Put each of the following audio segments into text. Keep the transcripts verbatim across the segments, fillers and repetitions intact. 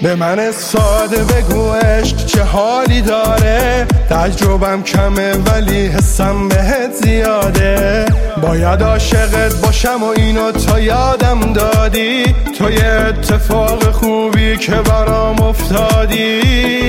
به من ساده بگو عشق چه حالی داره، تجربم کمه ولی حسم بهت زیاده. باید عاشقت باشم و اینو تا یادم دادی، تو یه اتفاق خوبی که برام افتادی.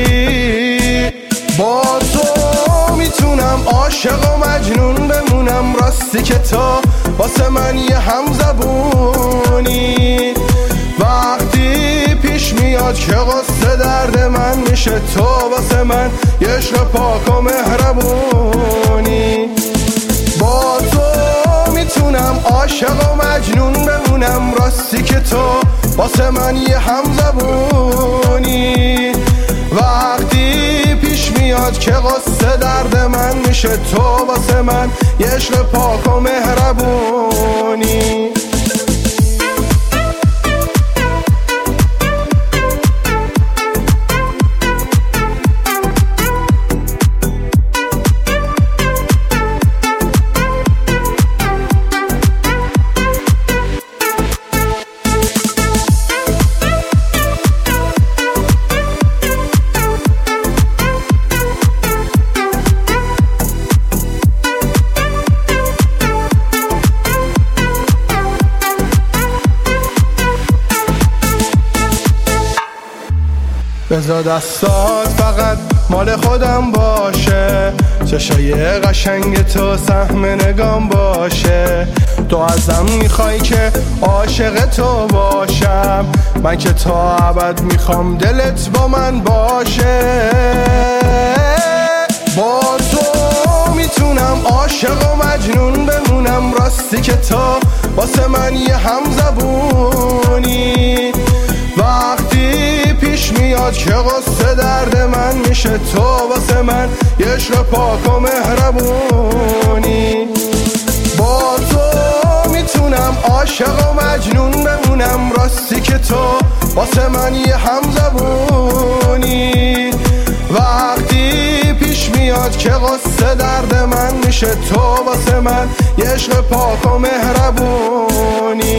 با تو میتونم عاشق و مجنون بمونم، راستی که تو واسه من یه همزبونی. وقتی پیش میاد که قصه درد من میشه، تو واسه من یه عشق پاک و مهربونی. با تو میتونم عاشق و مجنون بمونم، راستی که تو واسه من یه همزبونی. وقتی پیش میاد که قصه درد من میشه، تو واسه من یه عشق پاک و مهربونی. بذار دستات فقط مال خودم باشه، چشای قشنگ تو سهم نگام باشه. تو ازم میخوای که عاشق تو باشم، من که تا ابد میخوام دلت با من باشه. با تو میتونم عاشق و مجنون بمونم، راستی که تو واسه من یه همزبونی. وقتی پیش میاد که قصه درد من میشه، تو واسه من یه عشق پاک و مهربونی. با تو میتونم عاشق و مجنون بمونم، راستی که تو واسه من یه همزبونی. وقتی پیش میاد که قصه درد من میشه، تو واسه من یه عشق پاک و مهربونی.